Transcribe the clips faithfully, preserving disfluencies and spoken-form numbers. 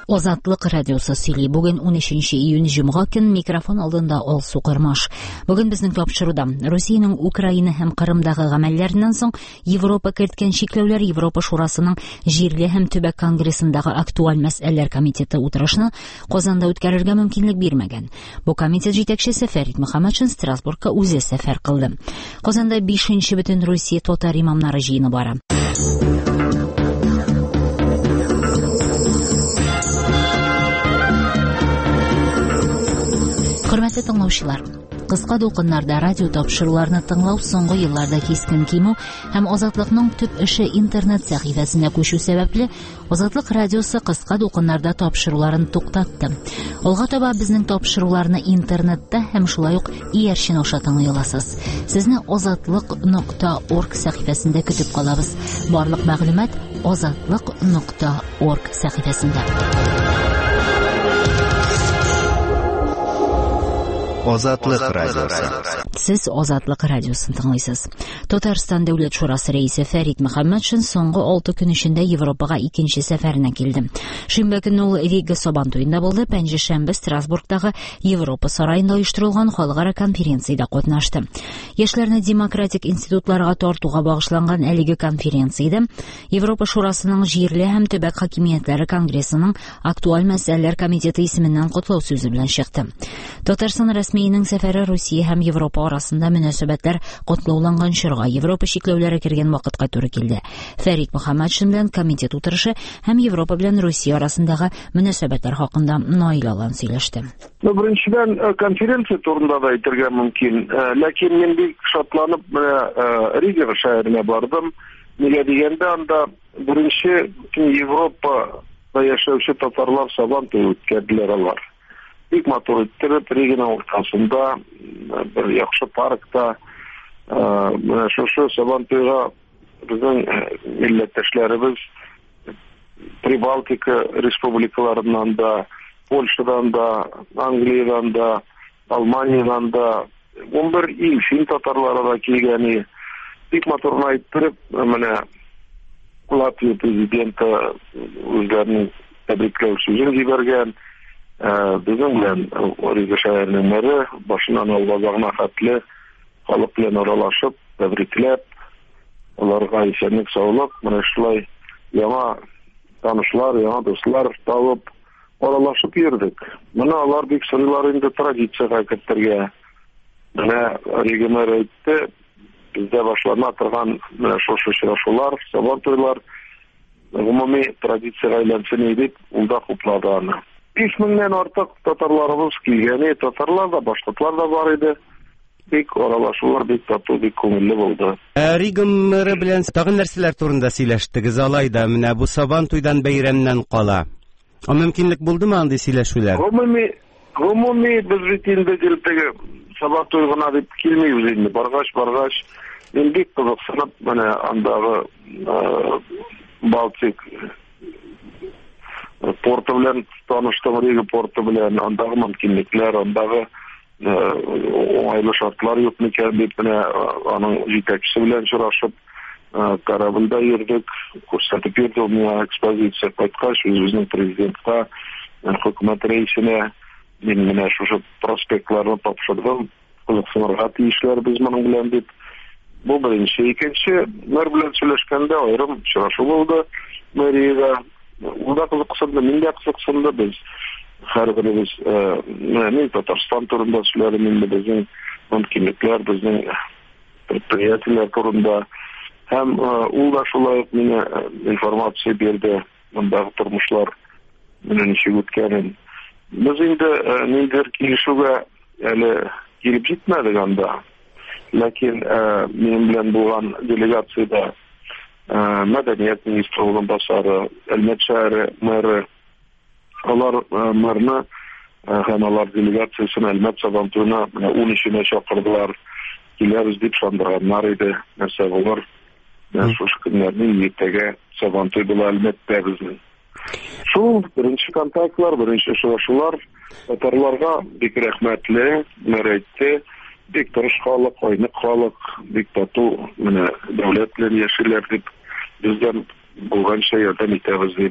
Азатлык радиосы сөйли. Бүген унөченче июнь җомга көн, микрофон алдында Алсу Кырмаш. Бүген безнең тапшыруда Русиянең Украина һәм Кырымдагы гамәлләреннән соң Европа керткән чикләүләр Европа шурасының җирле һәм төбәк конгрессындагы актуаль мәсьәләләр комитеты утырышны Казанда үткәрергә мөмкинлек бирмәгән. Бу комитет җитәкчесе Фәрит Мөхәммәтшин Страсбургка үзе сәфәр кылды. Казанда бишенче бөтен Русия татар имамнары җыены бара. Хөрмәтле тыңлаучылар, кыска дулкыннарда радио тапшыруларны тыңлау соңгы елларда кискен кимү һәм Азатлыкның төп эше интернет сәхифәсенә күчү сәбәпле Азатлык радиосы кыска дулкыннарда тапшыруларын туктатты. Алга таба безнең тапшыруларны интернетта һәм шулай ук иярчен аша тыңлый аласыз. Сезне азатлык нокта орг сәхифәсендә көтеп калабыз. Барлык мәгълүмат азатлык нокта орг сәхифәсендә. Азатлык радиосы. Сез Азатлык радиосын тыңлыйсыз. Татарстан дәүләт шурасы рәисе Фәрит Мөхәммәтшин соңгы алты көн эчендә Европага икенче сәфәренә килде. Шимбә көнне ул Рига Сабантуенда булды, пәнҗешәмбе Страсбургтагы Европа сараенда оештырылган халыкара конференциядә катнашты. Яшьләрне демократик институтларга тартуга багышланган әлеге конференциядә Европа шурасының җирле һәм төбәк хакимиятләре конгрессының актуаль мәсьәләләр комитеты исеменнән котлау сүзе белән чыкты. Татарстан рәсмиенең сәфәре Русия һәм Европа арасында мөнәсәбәтләр котлауланган чорга, Европа чикләүләре кергән вакытка туры килде. Фәрит Мөхәммәтшин белән комитет утырышы һәм Европа белән Русия арасындагы мөнәсәбәтләр хакында наилалан сөйләште. Ну, беренчедән конференция турында да әйтергә мөмкин, ләкин мин бик шатланып Рига шәһәренә бардым. Нигә дигәндә, анда беренче Европада яшәүче татарлар Сабантуй үткәрделәр алар. Бик матур иттереп, Риганың уртасында, бер яхшы паркта, менә шушы Сабантуйга безнең милләттәшләребез Прибалтика республикаларыннан да, Польшадан да, Англиядан да, Алманиядән да, ун бер ил фин татарлары да килгән. Бик матур иттереп, менә Латвия президенты үзләренең тәбрикләү сүзен җибәргән. Безнең белән Рига шәһәренең мэре башыннан алгазагына хәтле халык белән аралашып, тәбрикләп, аларга исәнлек, саулык, менә шулай яңа танышлар, яңа дуслар табып аралашып йөрдек. Менә алар бик сыйлар инде традициягә кертергә. Менә Рига мэре әйтте, бездә башлана торган шушы очрашулар, Сабантуйлар гомуми традициягә әйләнсен дип, ул да хуплады аны. биш меңнән артык татарларыбыз килгән, татарлар да, башкортлар да бар иде. Бик аралашулар, бик тату, бик күңелле булды. Рига мэре белән тагын нәрсәләр турында сөйләштегез, алайда менә бу Сабантуйдан бәйрәмнән кала. О мөмкинлек булдымы андый сөйләшүләр? Гомуми, гомуми без бит инде гелтәге Сабантуй гына дип килмибез инде. Баргач, баргач, мин бик кызыксынып, менә андагы Балтик порты белән таныштым, Рига порты белән, андагы мөмкинлекләр, андагы уңайлы шартлар юк микән дип, менә аның җитәкчесе белән очрашып, корабльдә йөрдек, күрсәтеп йөрде миңа экспозиция кайткач, үзебезнең президентка, хөкүмәт рәисенә мин менә шушы проспектларны тапшырдым, кызыксынырга тиешләр без моның белән дип. Бу беренче. Икенче, мэр белән сөйләшкәндә аерым очрашу булды мэриягә. Ул да кызыксынды, мин дә кызыксынды. Без һәрберебез, мин Татарстан турында сөйләдем, инде безнең мөмкинлекләр, безнең предприятиеләр турында. Һәм ул да шулай ук миңа информация бирде, мондагы тормышлар менә ничек үткәнен. Без инде ниндидер килешүгә әле килеп җитмәдек анда. Ләкин минем белән булган делегациядә мәдәният министры урынбасары, Әлмәт шәһәре мэры, алар мэрны һәм алар делегациясын Әлмәт Сабантуйына ун өченә чакырдылар. Киләбез дип шандырганнар иде. Нәрсә булыр? Шушы көннәрне иртәгә Сабантуй була Әлмәттә безнең. Шул беренче контактлар, беренче очрашулар татарларга бик рәхмәтле, мэр әйтте. Бик тырыш халык, айнык халык, бик тату, менә дәүләт белән яшиләр дип, бездән булганча ярдәм итәбез диде.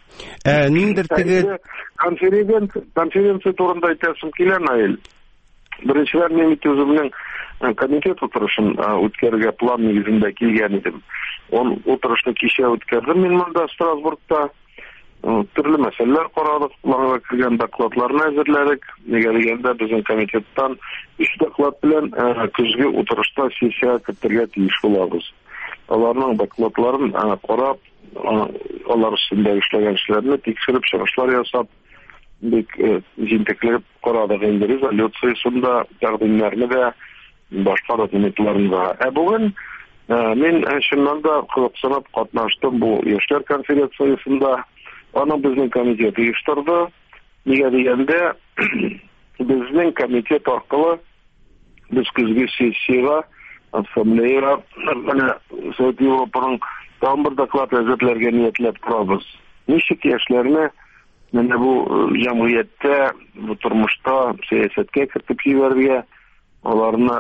Э, ниндер теге конференция конференция турында әйтәсем килә, Наил. Беренчеләр мен бит үземнең комитет утырышын үткәрергә план нигезендә килгән идем. Он утырышны кичә үткәрдем мин монда Страсбургта. Төрле мәсьәләләр карадык, планга кергән докладларны әзерләдек. Нигә дигәндә безнең комитеттан өч доклад белән көзге утырышта сессия кертергә тиеш булабыз. Аларның докладларын карап, алар өстендә эшләгән эшләрне тикшереп, чыгышлар ясап, бик җинтекләп карадык инде резолюциясендә тәкъдимнәрне дә башка документларында. Ә бүген мин шуннан да кызыксынып катнаштым бу яшьләр конференциясендә. Аның безнең комитет оештырды. Нигә дигәндә, безнең комитет аркылы без көзге сессиягә, ассамблеяга, менә Совет Европаның тагын бер доклад әзерләргә ниятләп торабыз. Ничек яшьләрне менә бу җәмгыятьтә, бу тормышта сәясәткә кертеп җибәрергә, аларны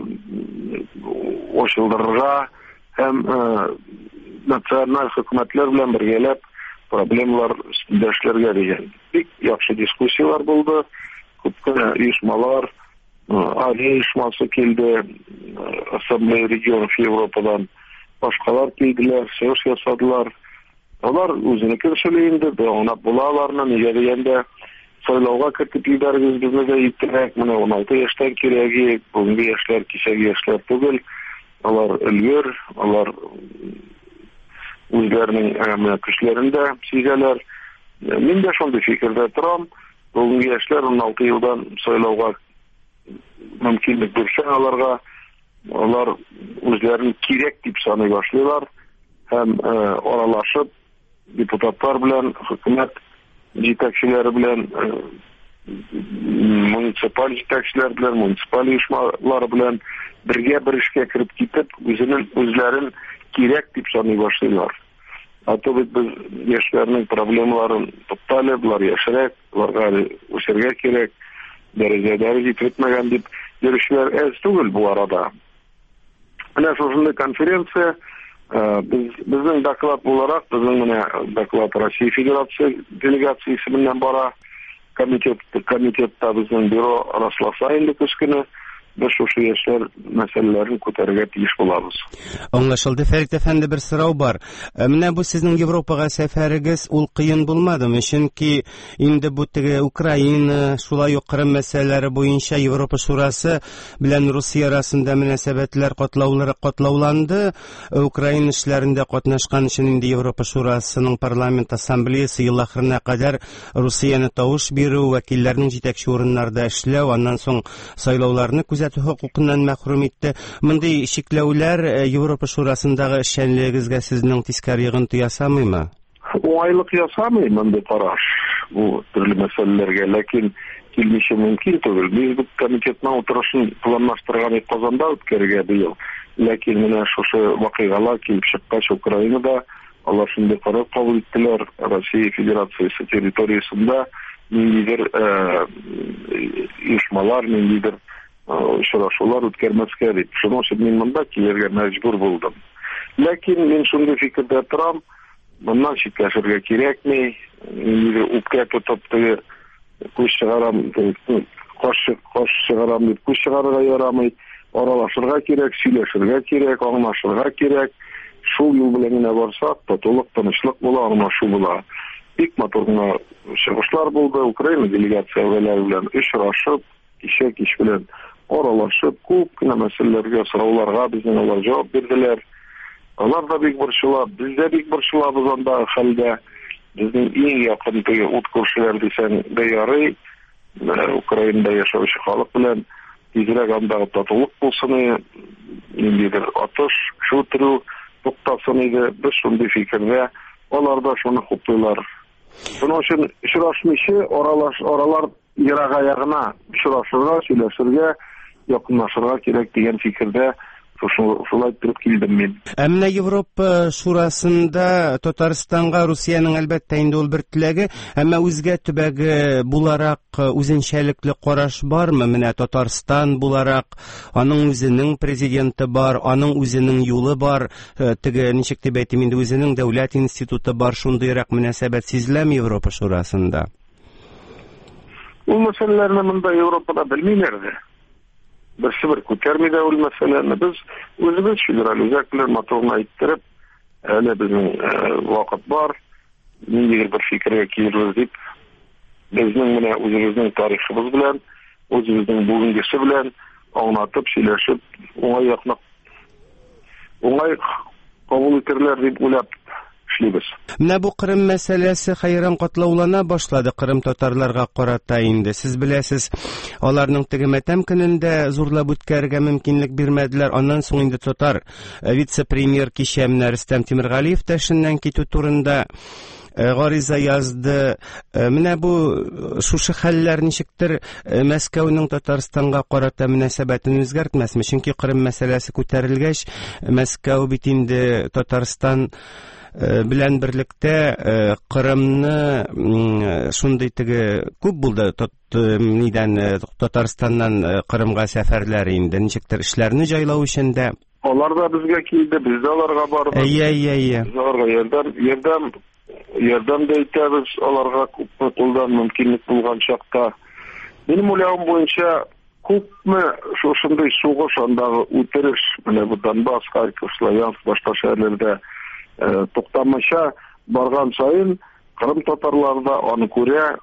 ачылдырырга һәм националь хөкүмәтләр белән бергәләп проблемалар өстендә эшләргә дигән. Бик яхшы дискуссиялар булды. Күпкенә оешмалар, Ария оешмасы килде, Ассамблея регионов Европадан, башкалар килделәр, чыгыш ясадылар. Алар үзенекен сөйли инде, дәвамлап булаларны, нигә дигәндә, сайлауга кертеп җибәрегез безне дә иптирәк, менә он алты яшьтән кирәге, бүгенге яшьләр кичәге яшьләр түгел. Алар өлгер, алар үзләренең көчләрендә сизәләр. Мин дә шундый фикердә торам. Бүгенге яшьләр он алты елдан сайлауга мөмкинлек бирсә аларга, алар үзләрен кирәк дип саный башлыйлар һәм аралашып депутатлар белән, хөкүмәт җитәкчеләре белән, муниципаль җитәкчеләр белән, муниципаль оешмалар белән бергә бер эшкә кереп китеп, үзенең үзләрен кирәк дип саный башлыйлар. Аты бит без яшьләрнең проблемаларын тукталып, булар яшәрәк, буларга үсәргә кирәк, дәрәҗәләре җитмәгән дип йөрүчеләр әз түгел бу арада. Менә шундый конференция Biz, bizning doklad olarak, bizning менә доклад Россия Федерация делегациясе белән бара, комитет, комитетта безнең бюро расласа инде көскене, без шушы яшьләр мәсьәләләрен күтәрергә тиеш булабыз. Аңлашылды. Фәрит әфәнде, бер сорау бар. Менә бу сезнең Европага сәфәрегез ул кыен булмадымы? Чөнки инде бу теге Украина, шулай ук Крым мәсьәләләре буенча Европа шурасы белән Русия арасында мөнәсәбәтләр катлаулары катлауланды. Украина эшләрендә катнашкан өчен инде Европа шурасының парламент ассамблеясы ел ахырына кадәр Русияны тавыш бирү, вәкилләрнең җитәкче урыннарда эшләү, аннан соң сайлауларны күзәтү хокукыннан мәхрүм итте. Мондый шикләүләр Европа шурасындагы эшчәнлегегезгә сезнең тискәр йогынты ясамыймы? Уңайлык ясамый мондый караш. Бу төрле мәсьәләләргә, ләкин килмеше мөмкин түгел. Без бу комитетның утырышын планлаштырган идек Казанда үткәрергә быел. Ләкин менә шушы вакыйгалар килеп чыккач Украинада алар шундый карар кабул иттеләр. Россия Федерациясе территориясендә ниндидер оешмалар, ниндидер очрашулар үткәрмәскә дип. Шуның өчен мин монда килергә мәҗбүр булдым. Ләкин мин шундый фикердә торам, моннан читләшергә кирәкми, үпкә тотып теге күз чыгарам, каш каш чыгарам дип күз чыгарырга ярамый, аралашырга кирәк, сөйләшергә кирәк, аңлашырга кирәк. Шул юл белән генә барсак, татулык, тынычлык була, аңлашу була. Бик матур гына чыгышлар булды, Украина делегацияләре белән очрашып, кичә кич белән аралашып, күп кенә мәсьәләләргә, сорауларга безнең алар җавап бирделәр. Алар да бик борчыла, без дә бик борчылабыз анда хәлдә. Безнең иң якын теге ут күршеләр дисәң дә ярый, Украинада яшәүче халык белән тизрәк андагы татулык булсын, ниндидер атыш, шүтерү туктасын иде. Без шундый фикердә, алар да шуны хуплыйлар. Шуның өчен очрашмыйчы, аралаш аралар ерага ягына очрашырга, сөйләшергә, якынлашырга кирәк дигән фикердә Шулай итеп килдем мин. Ә менә Европа шурасында Татарстанга Русиянең әлбәттә инде ул бер теләге, әмма үзгә төбәге буларак үзенчәлекле караш бармы? Менә Татарстан буларак аның үзенең президенты бар, аның үзенең юлы бар, теге ничек дип әйтим инде үзенең дәүләт институты бар, шундыйрак мөнәсәбәт сизеләме Европа шурасында? Ул мәсьәләләрне монда Европада белмиләр дә. Берсе бер күтәрми дә ул мәсьәләне. Без үзебез федераль үзәкләр моторына иттереп, әле безнең вакыт бар, ниндидер бер фикергә килербез дип, безнең менә үзебезнең тарихыбыз белән, үзебезнең бүгенгесе белән аңлатып, сөйләшеп, уңай якны уңай кабул итерләр дип уйлап эшлибез. Менә бу Кырым мәсьәләсе хәйран катлаулана башлады Кырым татарларга карата инде. Сез беләсез, аларның теге матәм көнендә зурлап үткәрергә мөмкинлек бирмәделәр. Аннан соң инде татар вице-премьер кичә менә Рөстәм Тимергалиев тәшеннән китү турында гариза язды. Менә бу шушы хәлләр ничектер Мәскәүнең Татарстанга карата мөнәсәбәтен үзгәртмәсме? Чөнки Кырым мәсьәләсе күтәрелгәч, Мәскәү бит инде Татарстан белән берлектә Кырымны шундый теге күп булды нидән Татарстаннан Кырымга сәфәрләр инде, ничектер эшләрне җайлау өчен дә. Алар да безгә килде, без дә аларга бардык. Әйе, әйе, әйе. Аларга ярдәм, ярдәм, ярдәм да итәбез, аларга күпме кулдан мөмкинлек булган чакта. Минем уйлавым буенча, күпме шушындый сугыш андагы үтереш, менә бу Донбасс, Харьков, Славянск, башка шәһәрләрдә туктамыйча барган сайын Кырым татарлары да аны күрә,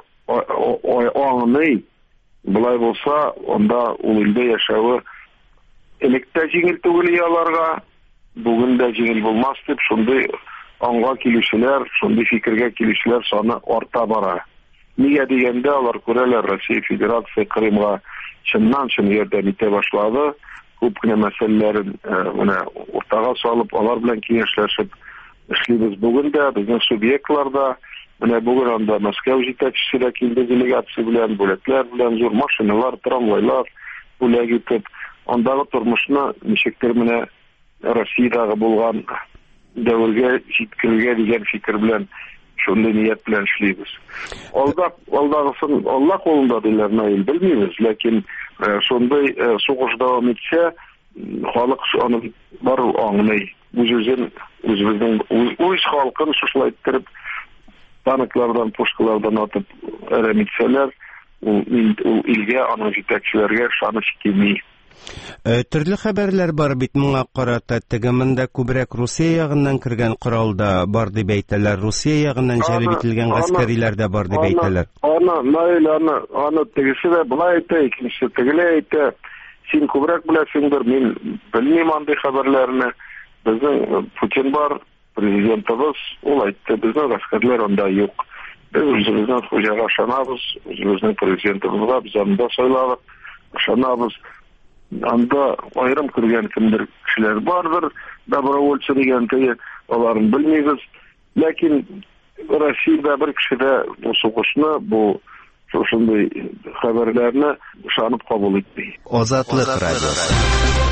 аңлый. Булай булса, анда ул илдә яшәүе электә җиңел түгел аларга, бүген дә җиңел булмас дип, шундый аңга килүчеләр, шундый фикергә килүчеләр саны арта бара. Нигә дигәндә, алар күрәләр, Россия Федерация Кырымга чыннан-чын ярдәм итә башлады. Күп кенә мәсьәләләрен менә уртага салып, алар белән киңәшләшеп эшлибез. Бүген дә безнең субъектларда, менә бүген анда Мәскәү җитәкчесе дә килде делегация белән, бүләкләр белән, зур машиналар, трамвайлар бүләк итеп, андагы тормышны ничектер менә Россиядагы булган дәвергә җиткерергә дигән фикер белән, шундый ният белән эшлибез. Алда, алдагысын Алла кулында диләр, Наил, белмибез, ләкин шундый сугыш дәвам итсә, халык аны бар аңлый. Үзебезнең үзебезнең үз халкын шулай иттереп танклардан, пушкалардан атып әрәм итсәләр, ул илгә, аның җитәкчеләргә ышаныч килми. Төрле хәбәрләр бар бит моңа карата. Теге монда күбрәк Русия ягыннан кергән корал да бар дип әйтәләр. Русия ягыннан җәлеп ителгән гаскәриләр дә бар дип әйтәләр. Аны, Наил, аны, аны тегесе дә булай әйтә, икенчесе тегеле әйтә. Син күбрәк беләсеңдер, мин белмим андый хәбәрләрне. Безнең Путин бар, президентыбыз, ул әйтте, безнең гаскәрләр анда юк. Без үзебезнең хуҗага ышанабыз, үзебезнең президентыбызга без анда сайладык, ышанабыз. Анда айрым кергән кемдер кешеләр бардыр, добровольцы дигән теге, аларын белмибез. Ләкин Россиядә бер кеше дә бу сугышны, бу шушындый хәбәрләрне ышанып кабул итми. Азатлык радиосы.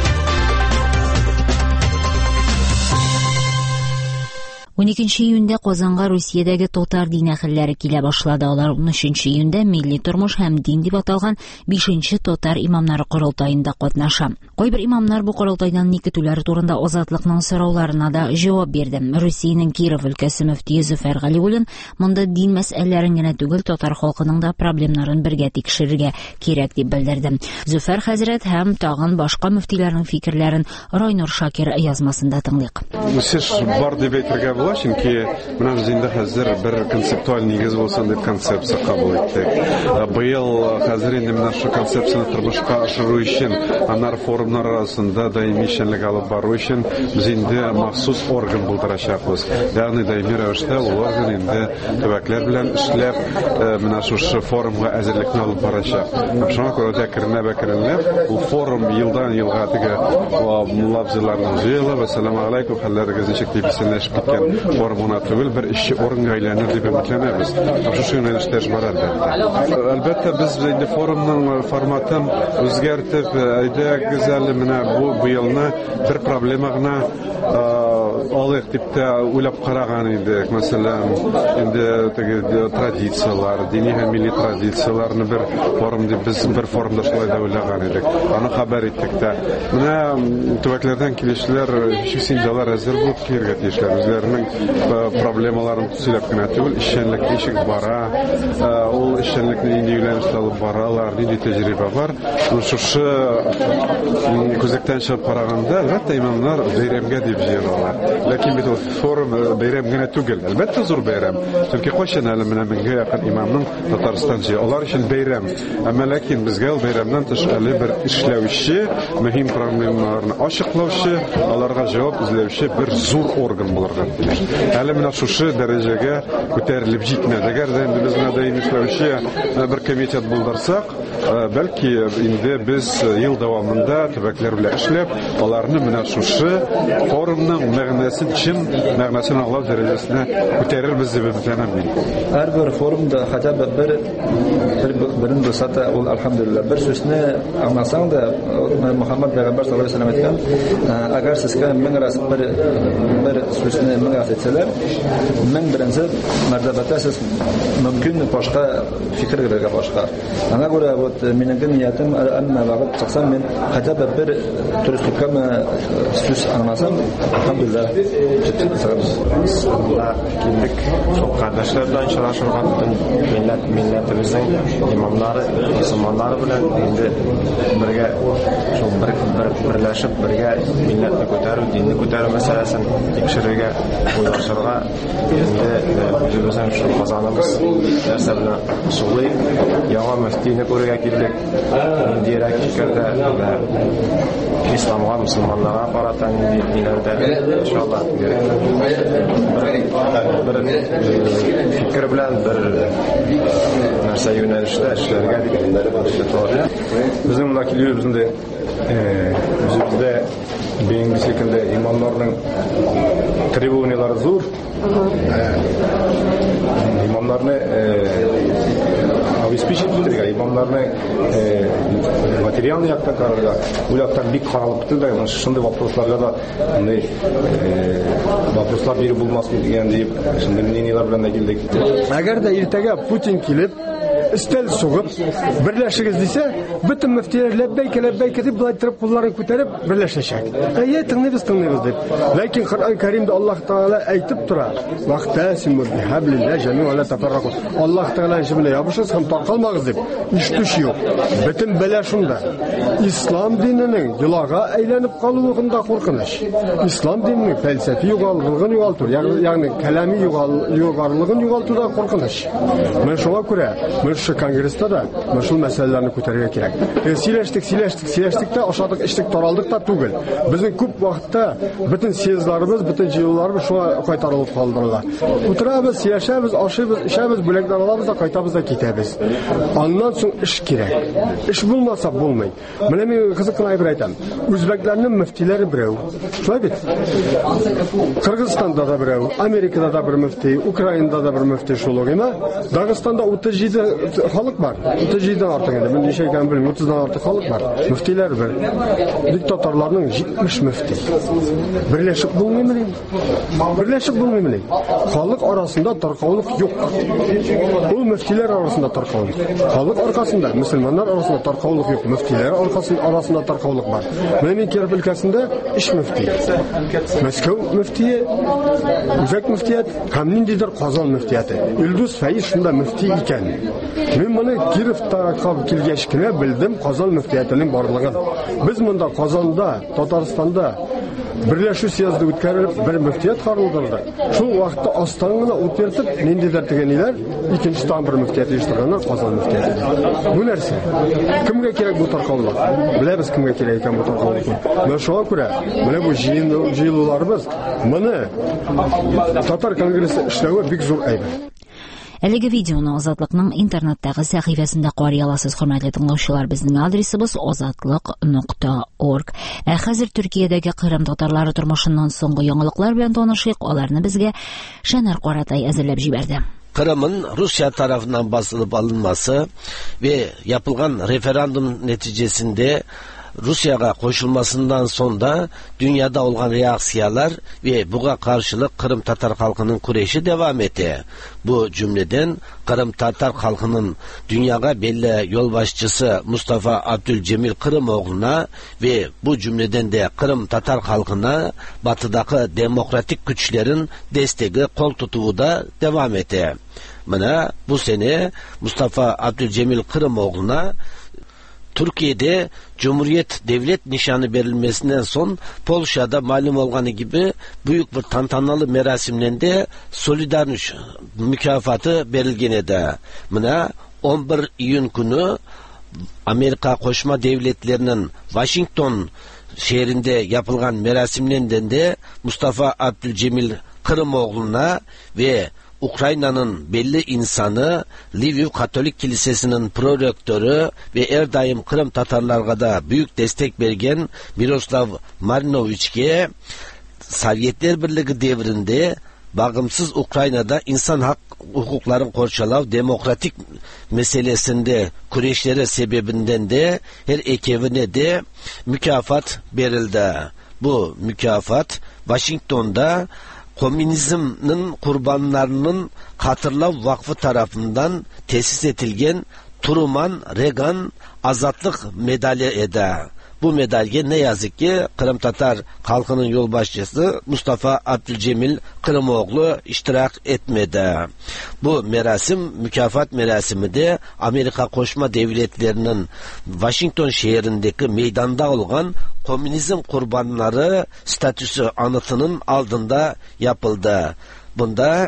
уникенче июньдә Казанга Русиядәге татар дин әһелләре килә башлады. Алар унөченче июньдә милли тормыш һәм дин дип аталган бишенче татар имамнары корылтаенда катнаша. Кайбер имамнар бу корылтайдан ни көтүләре турында Азатлыкның сорауларына да җавап бирде. Русиянең Киров өлкәсе мөфтие Зөфәр Галиуллин монда дин мәсьәләләрен генә түгел, татар халкының да проблемнарын бергә тикшерергә кирәк дип белдерде. Зөфәр хәзрәт һәм тагын башка мөфтиләрнең фикерләрен Райнур Шакир язмасында тыңлыйк. Бар дип әйтергә була, чөнки менә без инде хәзер бер концептуаль нигез булсын дип концепция кабул иттек. Быел хәзер инде менә шу концепцияны тормышка ашыру өчен, анар форумнар арасында даими эшчәнлек алып бару өчен без инде махсус орган булдырачакбыз. Ягъни даими рәвештә ул орган инде төбәкләр белән эшләп, менә шу форумга әзерлекне алып барачак. Шуңа күрә дә керенә-бәкеренләп, ул форум елдан елга теге лабзыларның җыелып, ассаламу алейкум, хәлләрегез ничек дип исәнләшеп киткән форумына түгел, бер ишче орынга әйләнер дип өметләнәбез. Шушы юнәлештә бар әлбәттә. Әлбәттә без инде форумның форматын үзгәртеп, әйдәгез әле менә бу быелны бер проблема гына алыйк дип тә уйлап караган идек. Мәсәлән, инде теге традициялар, дини һәм милли традицияларны бер форум дип без бер форумда шулай да уйлаган идек. Аны хәбәр иттек тә. Менә төбәкләрдән килүчеләр шиксиндалар әзер булып килергә тиешләр. Үзләренең проблемаларын сөйләп кенә түгел, эшчәнлек ничек бара, ул эшчәнлекне нинди юнәлештә алып баралар, нинди тәҗрибә бар. Шушы күзәктән чыгып караганда, әлбәттә имамнар бәйрәмгә дип җыелалар. Ләкин бит ул форум бәйрәм генә түгел, әлбәттә зур бәйрәм. Чөнки кайчан әле менә меңгә якын имамның Татарстан җыелы. Алар өчен бәйрәм. Әмма ләкин безгә ул бәйрәмнән тыш әле бер эшләүче, мөһим проблемаларны ачыклаучы, аларга җавап эзләүче бер зур орган булырга тиеш. Әле менә шушы дәрәҗәгә күтәрелеп җитмәде. Әгәр дә инде без менә дә эшләүче бер комитет булдырсак, бәлки инде без ел дәвамында төбәкләр белән эшләп, аларны менә шушы форумның мәгънәсен, чын мәгънәсен аңлау дәрәҗәсенә күтәрербез дип өметләнәм мин. Һәрбер форумда хәтта бер бер берен булса да, ул алхамдулилlah бер сүзне аңласаң да, Мөхәммәд пәйгамбәр саллаллаһу алейһи ва сәллям әйткән, әгәр сезгә мең раз бер бер сүзне мең раз әйтсәләр, мең беренче мәртәбәдә сез мөмкин башка фикер бирергә башка. Аңа күрә вот минем ниятем әмма вакыт чыксам мин хәтта бер туристикка сүз аңласам, алхамдулилlah Килдек, шул кардәшләр белән очрашырга, милләт милләтебезнең имамнары, мөселманнары белән инде бергә шул бер берләшеп бергә милләтне күтәрү, динне күтәрү мәсьәләсен тикшерергә, уйлашырга, инде үзебезнең шул Казаныбыз нәрсә белән шулай яңа мөфтине күрергә килдек. Ниндирәк фикердә исламга, мөселманнарга карата ниләрдә иншаллах бер фикер белән бер нәрсә юнәлештә эшләргә дип безнең монда килүебездә үзебездә бейинги секилде имамнарның требованиялары зур. Имамнарны обеспечить итәргә, имамнарны материалный яктан карарга, ул яктан бик каралып китте да, шундый вопросларга да андый вопрослар биреп булмасын дигән дип, шундый мнениелар белән дә килдек. Әгәр дә иртәгә Путин килеп Истәл сугып, берләшегез дисә, бөтен мөфтиләр ләббәйк ләббәйк дип булай торып кулларын күтәреп берләшәчәк. Әйе, тыңлыйбыз, тыңлыйбыз дип. Ләкин Коръән Кәримдә Аллаһ Таала әйтеп тора: "Вақтасиму бихаблилlah җами'ан ва ла тафаррaqu." Аллаһ Таала җибелә ябышыз һәм таркалмагыз дип. Иштүш юк. Бөтен бәла шунда. Ислам диненең йолага әйләнеп калуында куркыныч. Ислам диненең фәлсәфи югаллыгын югалту, ягъни кәлами югарлыгын югалтуда куркыныч. Мен шуңа күрә Şu Kongress'ta da meşhur meselelerini көтәрергә кирәк. Сөйләштек, сөйләштек, сөйләштек тә, ашадык, эчтек, таралдык та түгел. Безнең күп вакытта бөтен съездларыбыз, бөтен җыелуларыбыз шуңа кайтарылып калдырыла. Утырабыз, сөйләшәбез, ашыйбыз, ишәбез, бүләкләр алабыз да кайтабыз да китәбез. Аннан соң эш кирәк. Эш булмаса булмый. Менә мин кызык кына әйбер әйтәм. Үзбәкләрнең мөфтиләре берәү. Шулай бит. Кыргызстанда да берәү, Америкада да бер мөфти, Украинада да бер мөфти шулыгына, Дагыстанда утыз җиде халык бар. утыз җидедән артык инде. Мин ничә икәнен белмим. утыздан артык халык бар. Мөфтиләр бер. Диктаторларның җитмеш мөфти. Берләшеп булмыймы? Берләшеп булмыймы? Халык арасында таркаулык юк. Ул мөфтиләр арасында таркаулык. Халык арасында, мөселманнар арасында таркаулык юк. Мөфтиләр арасында таркаулык бар. Менә Киров өлкәсендә өч мөфти. Мәскәү мөфтие, Үзәк мөфтият, һәм ниндидер Казан мөфтияте. Илдус Фәиз шунда мөфти икән. Мен моны Кировта килгәч кенә белдем Казан мөфтиятенең барлыгын. Без монда Казанда, Татарстанда берләшү съезды үткәрелеп бер мөфтият каралдырды. Шул вакытта астан гына үтертеп, ниндидер тегениләр икенче тан бер мөфтият оештырганнар, Казан мөфтияте. Бу нәрсә? Кемгә кирәк бу таркаулык? Беләбез кемгә кирәк икән бу таркаулык. Менә шуңа күрә, менә бу җыелуларыбыз моны Татар конгрессы эшләве бик зур әйбер. Әлеге видеоны Азатлыкның интернеттагы сәхифәсендә карый аласыз, хөрмәтле тыңлаучылар. Безнең адресыбыз азатлык нокта орг. Ә хәзер Төркиядәге Кырым татарлары тормышыннан соңгы яңалыклар белән танышыйк. Аларны безгә Шәнәр Каратай әзерләп җибәрде. Kırım'ın Rusya tarafından basılıp alınması ve yapılan referandum neticesinde Rusya'ya koşulmasından sonra dünyada olan reaksiyalar ve buna karşılık Kırım Tatar halkının kureyşi devam etti. Bu cümleden Kırım Tatar halkının dünyaya belli yolbaşçısı Mustafa Abdülcemil Kırımoğlu'na ve bu cümleden de Kırım Tatar halkına batıdaki demokratik güçlerin desteği, kol tutuğu da devam etti. Buna bu sene Mustafa Abdülcemil Kırımoğlu'na Türkiye'de Cumhuriyet Devlet Nişanı verilmesinden son Polşa'da malum olduğu gibi büyük bir tantanalı merasimlerinde Solidarność mükafatı verilgene de. Buna on bir iyun günü Amerika Koşma Devletleri'nin Washington şehrinde yapılan merasimlerinden de Mustafa Abdülcemil Kırımoğlu'na ve Ukrayna'nın belli insanı, Lviv Katolik Kilisesi'nin prorektörü ve her daim Kırım Tatarlarına da büyük destek vergen Miroslav Marinovic'e Sovyetler Birliği devrinde bağımsız Ukrayna'da insan hak hukukların korçalav demokratik meselesinde kureyşleri sebebinden de her ekevine de mükafat verildi. Bu mükafat Washington'da Komünizmin kurbanlarının Hatırlav Vakfı tarafından tesis edilen Truman Reagan Azatlık Medalya eda. Bu medalye ne yazık ki Kırım Tatar halkının yolbaşçısı Mustafa Abdülcemil Kırımoğlu iştirak etmedi. Bu merasim, mükafat merasimi de Amerika Koşma Devletleri'nin Washington şehrindeki meydanda olan komünizm kurbanları statüsü anıtının aldığında yapıldı. Bunda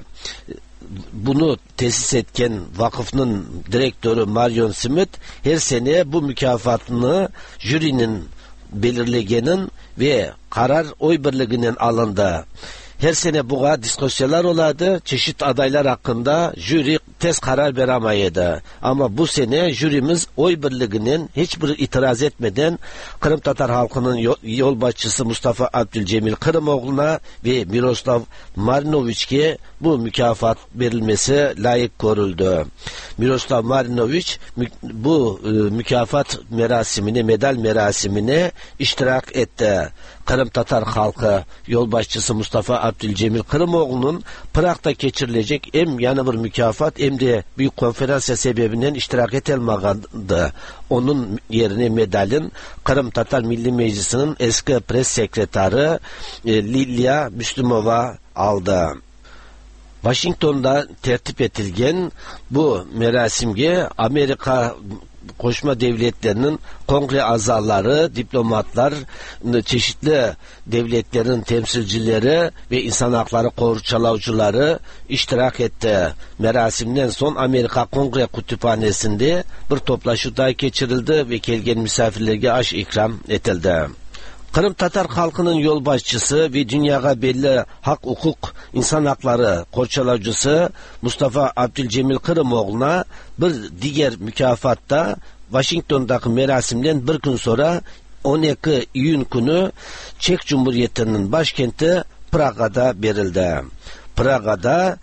bunu tesis etken vakıfının direktörü Marion Smith her sene bu mükafatını jürinin belirlegenin ve karar oy birliğinin alındı. Her sene buğa diskusyoner oladı. Çeşit adaylar hakkında jüri tez karar veremaydı. Ama bu sene jürimiz oy birliğinin hiçbir itiraz etmeden Kırım Tatar halkının yol başçısı Mustafa Abdülcemil Kırımoğlu'na ve Miroslav Marinovic'e bu mükafat verilmesi layık görüldü. Miroslav Marinovic bu mükafat merasimine, medal merasimine iştirak etti. Kırım Tatar halkı yol başçısı Mustafa Abdülcemil Kırımoğlu'nun Prag'da geçirilecek hem yanı bir mükafat hem de büyük konferansa sebebinden iştirak etilmedi. Onun yerine medalin Kırım Tatar Milli Meclisi'nin eski pres sekreteri e, Lilya Müslümova aldı. Washington'da tertip edilgen bu merasimge Amerika Koşma Devletlerinin kongre azaları, diplomatlar, çeşitli devletlerin temsilcileri ve insan hakları korçalavcıları iştirak etti. Merasimden son Amerika Kongre Kütüphanesi'nde bir toplaşma daha geçirildi ve gelgen misafirlerine aş ikram edildi. Kırım Tatar halkının yol başçısı ve dünyaya belli hak, hukuk, insan hakları korçalavcısı Mustafa Abdülcemil Kırımoğlu'na bir diğer mükafatta Washington'daki merasimden bir gün sonra on iki iyun günü Çek Cumhuriyeti'nin başkenti Prag'da verildi. Prag'da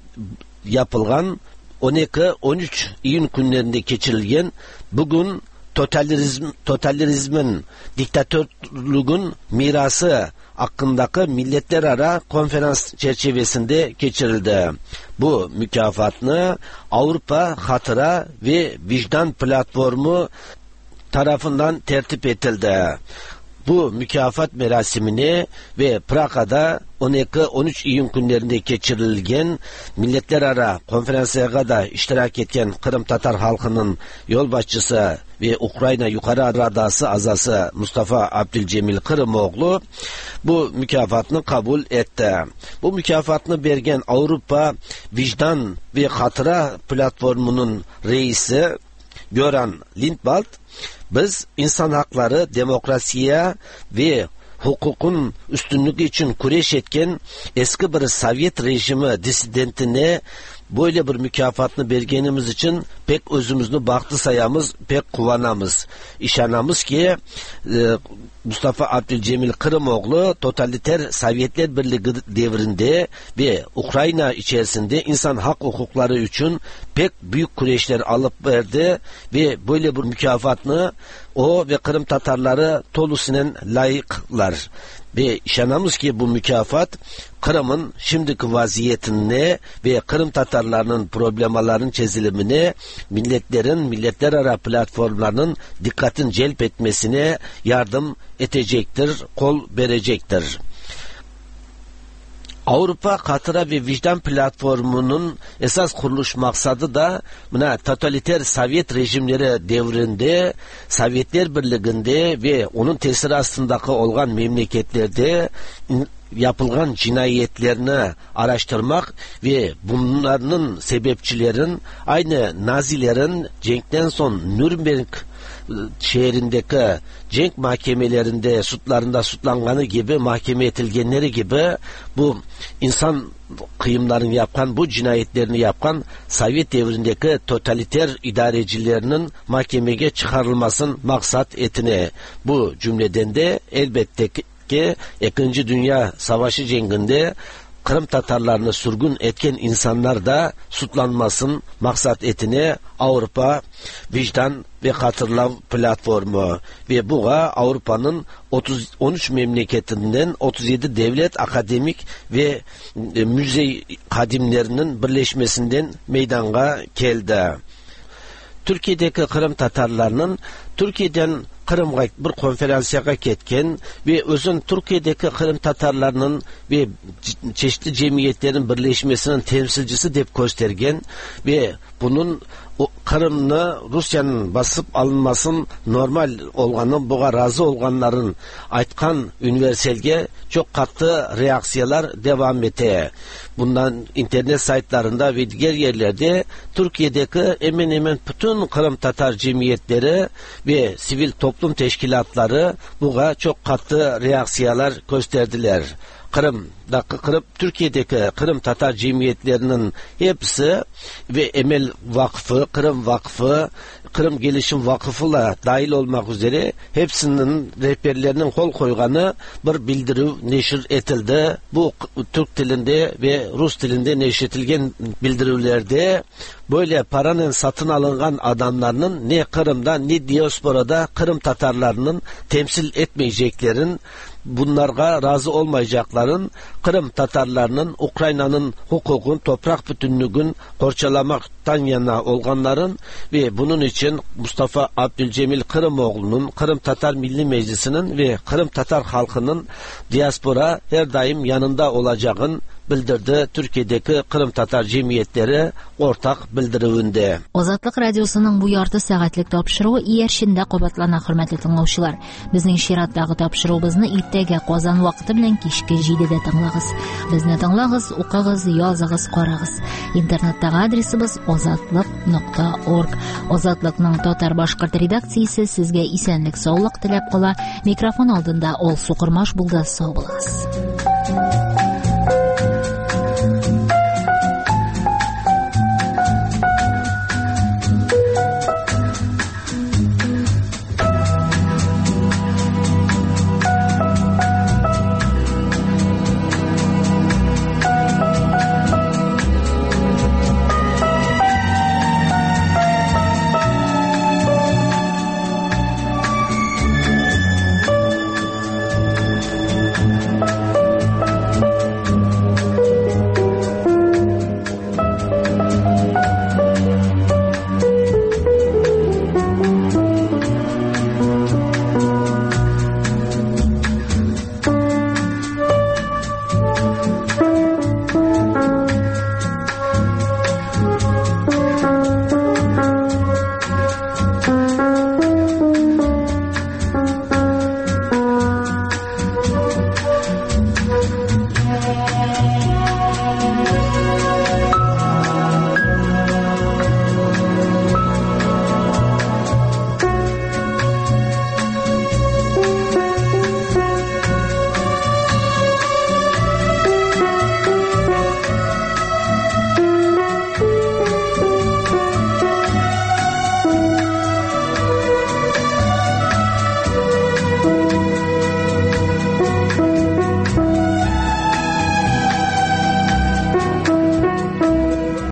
yapılan on iki on üç iyun günlerinde geçirilgen bugün Totalitarizm, totalitarizmin, diktatörlüğün mirası hakkındaki milletler ara konferans çerçevesinde geçirildi. Bu mükafatını Avrupa Hatıra ve Vicdan Platformu tarafından tertip edildi. Bu mükafat merasimini ve Prag'da on iki on üç iyun günlerinde geçirilgen milletler ara konferansıya da iştirak etken Kırım Tatar halkının yol başçısı ve Ukrayna Yukarı Radası azası Mustafa Abdülcemil Kırımoğlu bu mükafatını kabul etti. Bu mükafatını vergen Avrupa Vicdan ve Hatıra Platformunun reisi Göran Lindvald, biz insan hakları, demokrasiye ve hukukun üstünlüğü için kureş etken eski bir Sovyet rejimi disidentine böyle bir mükafatını bergenimiz için pek özümüzü baktı sayamız, pek kuvanamız. İşanamız ki e, Mustafa Abdülcemil Kırımoğlu totaliter Sovyetler Birliği devrinde ve Ukrayna içerisinde insan hak hukukları için pek büyük kureşler alıp verdi ve böyle bir mükafatını o ve Kırım Tatarları tolusinen layıklar. Ve işanamız ki bu mükafat Kırım'ın şimdiki vaziyetine ve Kırım Tatarlarının problemaların çözülümüne milletlerin, milletler arası platformlarının dikkatin celp etmesine yardım edecektir, kol verecektir. Avrupa Katıra ve Vicdan Platformu'nun esas kuruluş maksadı da buna totaliter Sovyet rejimleri devrinde, Sovyetler Birliği'nde ve onun tesiri altındaki olan memleketlerde yapılgan cinayetlerini araştırmak ve bunların sebepçilerin aynı Nazilerin cenkten son Nürnberg şehrindeki cenk mahkemelerinde sutlarında sutlanganı gibi mahkeme etilgenleri gibi bu insan kıyımlarını yapan, bu cinayetlerini yapan Sovyet devrindeki totaliter idarecilerinin mahkemeye çıkarılmasın maksat etine. Bu cümleden de elbette ki İkinci Dünya Savaşı cenginde Kırım Tatarlarını sürgün etken insanlar da sutlanmasın maksat etine Avrupa Vicdan ve Katırla platformu ve bu Avrupa'nın otuz on üç memleketinden otuz yedi devlet akademik ve e, müze kadimlerinin birleşmesinden meydana geldi. Türkiye'deki Kırım Tatarlarının Türkiye'den Kırım'a bir konferansiyaya ketken ve özün Türkiye'deki Kırım Tatarlarının ve çeşitli cemiyetlerin birleşmesinin temsilcisi dep göstergen ve bunun o Kırım'ını Rusya'nın basıp alınmasın normal olganın, buğa razı olganların aytkan üniverselge çok katı reaksiyalar devam ete. Bundan internet saytlarında ve diğer yerlerde Türkiye'deki hemen hemen bütün Kırım Tatar cemiyetleri ve sivil toplum teşkilatları buğa çok katı reaksiyalar gösterdiler. Kırım'daki Kırım, Türkiye'deki Kırım Tatar cemiyetlerinin hepsi ve Emel Vakfı, Kırım Vakfı, Kırım Gelişim Vakfı'la dahil olmak üzere hepsinin rehberlerinin kol koyganı bir bildiri neşir etildi. Bu Türk dilinde ve Rus dilinde neşretilgen bildirilerde böyle paranın satın alıngan adamlarının ne Kırım'da ne diasporada Kırım Tatarlarının temsil etmeyeceklerin, bunlarga razı olmayacakların, Kırım Tatarlarının Ukrayna'nın hukukun, toprak bütünlüğün korçalamaktan yana olganların ve bunun için Mustafa Abdülcemil Kırımoğlu'nun, Kırım Tatar Milli Meclisi'nin ve Kırım Tatar halkının diaspora her daim yanında olacağın bildirdi Türkiye'deki Kırım Tatar cemiyetleri ortak bildiruvinde. Ozatlık Radyosu'nun bu yartı saatlik tapşırığı iyerşinde qobatlana hürmetli tınlauçılar. Bizning şiratdagi tapşırığımızı ertaga Qozon vaqti bilan kechki yedida tinglag'iz. Bizni tinglag'iz, o'qig'iz, yozig'iz, qarag'iz. Internetdagi adresimiz ozatlik nuqta org. Ozatlikning Tatar boshqirt redaksiyasi sizga esenlik, sog'lik tilab qola. Mikrofon oldinda Olsu Qurmash bo'ldi. Sog' bo'lasiz.